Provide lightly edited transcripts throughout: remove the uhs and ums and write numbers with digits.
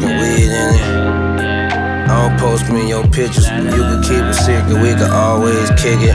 smoking weed in it. Don't post me your pictures, you can keep it secret, we can always kick it.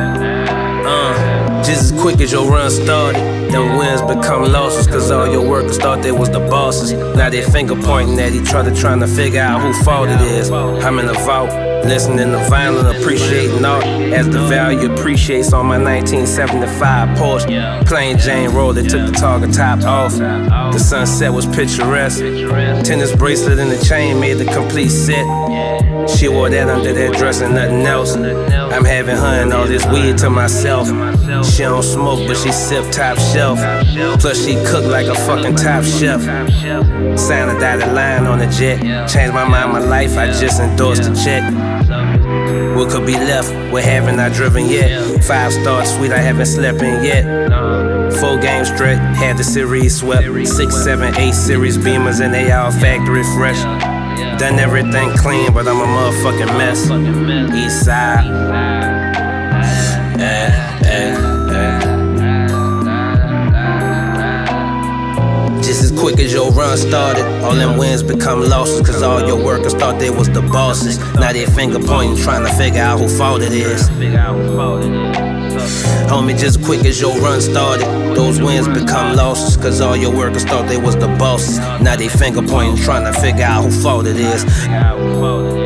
Just as quick as your run started, them wins become losses, cause all your workers thought they was the bosses. Now they finger pointing at each other, trying to figure out who fault it is. I'm in the vault, listening to vinyl, appreciating art as the value appreciates on my 1975 Porsche. Plain Jane roller, took the target top off. The sunset was picturesque. Tennis bracelet and the chain made the complete set. She wore that under that dress and nothing else. I'm having her and all this weed to myself. She don't smoke, but she sip top shelf. Plus she cook like a fucking top chef. Signed a dotted line on the jet. Changed my mind, my life, I just endorsed the check. What could be left? What haven't I driven yet? 5-star suite, I haven't slept in yet. 4 games straight, had the series swept. 6, 7, 8 series Beamers and they all factory fresh. Done everything clean, but I'm a motherfucking mess. East side. Just as quick as your run started, all them wins become losses, cause all your workers thought they was the bosses. Now they finger pointing, trying to figure out who fault it is. Homie, just as quick as your run started, those wins become losses, cause all your workers thought they was the bosses. Now they finger pointing, trying to figure out who fault it is.